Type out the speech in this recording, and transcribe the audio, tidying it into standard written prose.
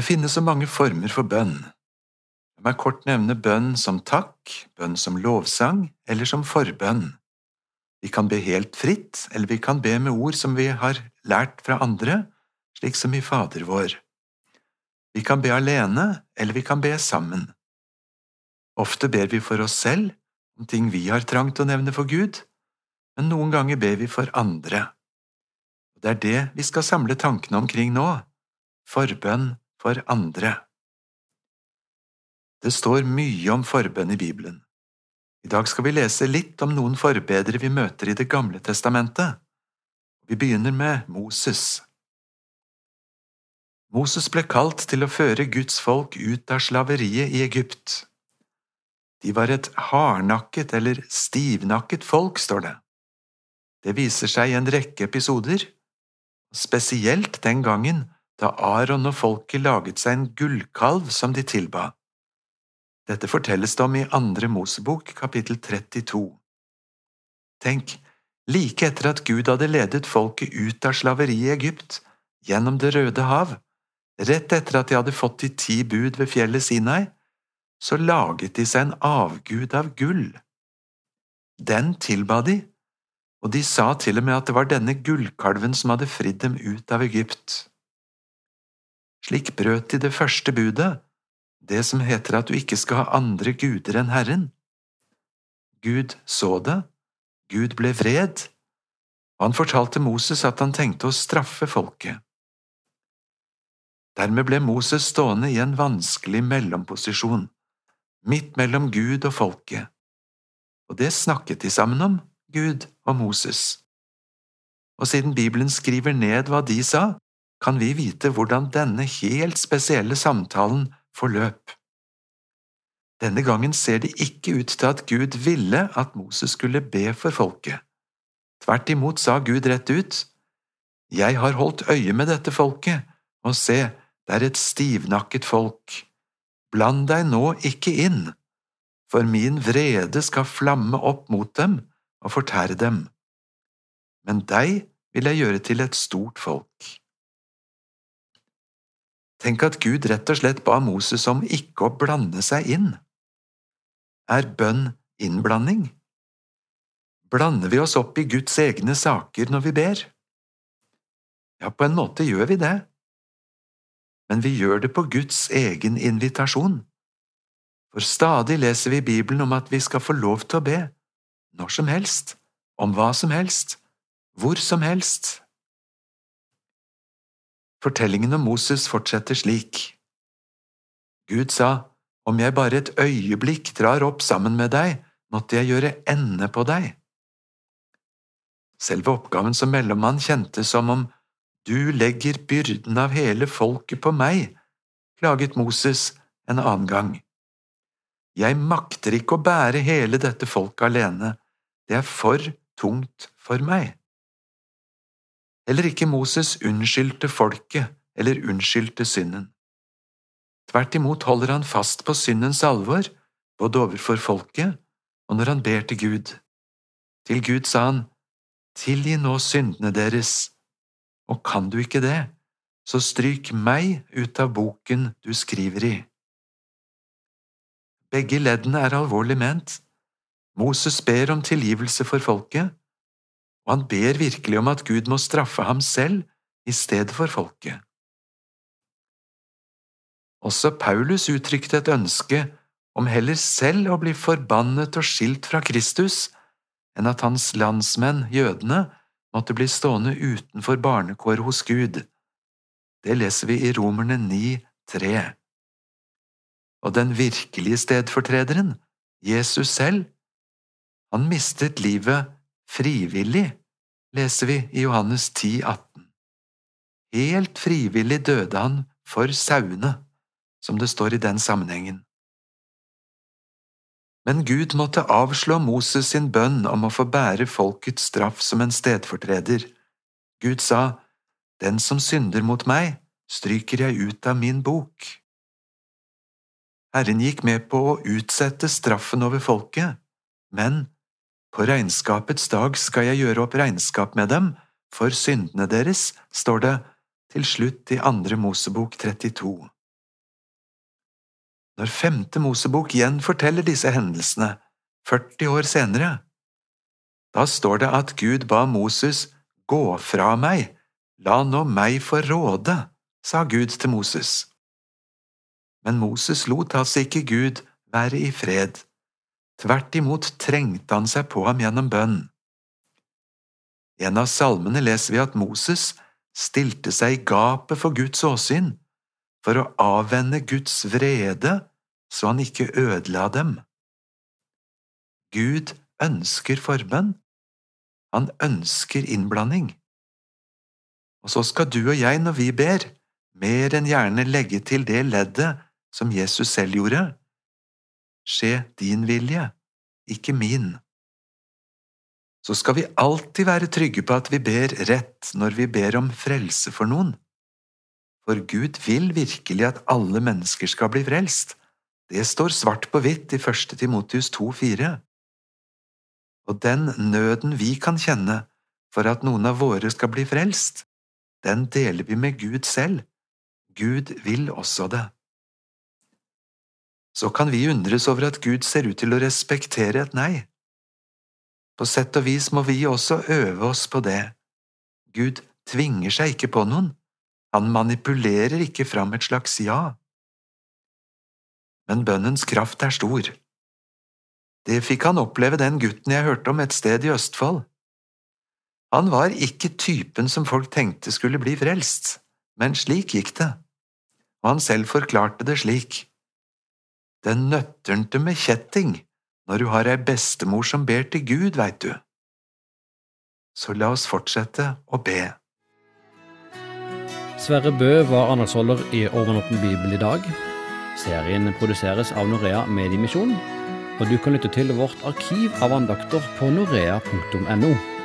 finnes så mange former for bønn. La meg kort nevne bønn som takk, bønn som lovsang eller som forbønn. Vi kan be helt fritt, eller vi kan be med ord som vi har lært fra andre, slik som i Fader vår. Vi kan be alene, eller vi kan be sammen. Ofte ber vi for oss selv, om ting vi har trang til å nevne for Gud, men noen ganger ber vi for andre. Det er det vi skal samle tankene omkring nå, forbønn for andre. Det står mye om forbønn i Bibelen. I dag skal vi lese litt om noen forbedere vi møter i Det gamle testamentet. Vi begynner med Moses. Moses ble kalt til å føre Guds folk ut av slaveriet i Egypt. De var et hardnakket eller stivnakket folk, står det. Det viser seg i en rekke episoder, spesielt den gangen da Aaron og folket laget seg en gullkalv som de tilba. Dette fortelles det om i 2. Mosebok, kapittel 32. Tenk, like etter at Gud hadde ledet folket ut av slaveriet i Egypt, gjennom Det røde hav, rett etter at de hadde fått de 10 bud ved fjellet Sinai, så laget de seg en avgud av gull. Den tilba de, og de sa til og med at det var denne gullkalven som hadde fridd dem ut av Egypt. Slik brøt de det første budet, det som heter at du ikke skal ha andre guder enn Herren. Gud så det, Gud ble vred, og han fortalte Moses at han tenkte å straffe folket. Dermed ble Moses stående i en vanskelig mellomposisjon, midt mellom Gud og folket, og det snakket de sammen om, Gud og Moses. Og siden Bibelen skriver ned hva de sa, kan vi vite hvordan denne helt spesielle samtalen forløp. Denne gangen ser det ikke ut til at Gud ville at Moses skulle be for folket. Tvert imot sa Gud rett ut, «Jeg har holdt øye med dette folket, og se, det er et stivnakket folk. Bland deg nå ikke inn, for min vrede skal flamme opp mot dem og fortære dem. Men deg vil jeg gjøre til et stort folk.» Tenk at Gud rett og slett ba Moses om ikke å blande seg inn. Er bønn innblanding? Blander vi oss opp i Guds egne saker når vi ber? Ja, på en måte gjør vi det. Men vi gjør det på Guds egen invitasjon. For stadig leser vi i Bibelen om at vi skal få lov til å be, når som helst, om hva som helst, hvor som helst. Fortellingen om Moses fortsetter slik. Gud sa, om jeg bare et øyeblikk drar opp sammen med deg, måtte jeg gjøre ende på deg. Selve oppgaven som mellommann kjentes som om du legger byrden av hele folket på meg, klaget Moses en annen gang. Jeg makter ikke å bære hele dette folket alene, det er for tungt for meg. Heller ikke Moses unnskyldte folket eller unnskyldte synden. Tvert imot holder han fast på syndens alvor, både overfor folket og når han ber til Gud. Til Gud sa han, tilgi nå syndene deres, og kan du ikke det, så stryk meg ut av boken du skriver i. Begge leddene er alvorlig ment. Moses ber om tilgivelse for folket, og han ber virkelig om at Gud må straffe ham selv i stedet for folket. Også Paulus uttrykte et ønske om heller selv å bli forbannet og skilt fra Kristus, enn at hans landsmenn, jødene, måtte bli stående utenfor barnekår hos Gud. Det leser vi i Romerne 9:3. Og den virkelige stedfortrederen, Jesus selv, han mistet livet frivillig, leser vi i Johannes 10:18. Helt frivillig døde han for sauene, som det står i den sammenhengen. Men Gud måtte avslå Moses sin bønn om å få bære folkets straff som en stedfortreder. Gud sa, den som synder mot meg, stryker jeg ut av min bok. Herren gikk med på å utsette straffen over folket, men på regnskapets dag skal jeg gjøre opp regnskap med dem, for syndene deres, står det til slutt i 2. Mosebok 32. Når 5. Mosebok igjen forteller disse hendelsene, 40 år senere, da står det at Gud ba Moses gå fra meg, la nå meg få råde, sa Gud til Moses. Men Moses lot altså ikke Gud være i fred. Tvert imot trengte han seg på ham gjennom bønn. I en av salmene leser vi at Moses stilte seg i gapet for Guds åsyn, for å avvende Guds vrede, så han ikke ødela dem. Gud ønsker forbønn. Han ønsker innblanding. Og så skal du og jeg, når vi ber, mer enn gjerne legge til det leddet som Jesus selv gjorde. Skje din vilje, ikke min. Så skal vi alltid være trygge på at vi ber rett når vi ber om frelse for noen. For Gud vil virkelig at alle mennesker skal bli frelst. Det står svart på hvitt i 1. Timotheus 2,4. Og den nøden vi kan kjenne for at noen av våre skal bli frelst, den deler vi med Gud selv. Gud vil også det. Så kan vi undres over at Gud ser ut til å respektere et nei. På sett og vis må vi også øve oss på det. Gud tvinger seg ikke på noen. Han manipulerer ikke fram et slags ja. Men bønnens kraft er stor. Det fikk han oppleve den gutten jeg hørte om et sted i Østfold. Han var ikke typen som folk tenkte skulle bli frelst, men slik gikk det. Og han selv forklarte det slik. Det nøtter ikke med kjetting når du har ei bestemor som ber til Gud, vet du. Så la oss fortsette å be. Sverre Bø var andagsholder i Overåpen Bibel i dag. Serien produseres av Norea Mediemisjon, og du kan lytte til vårt arkiv av andakter på norea.no.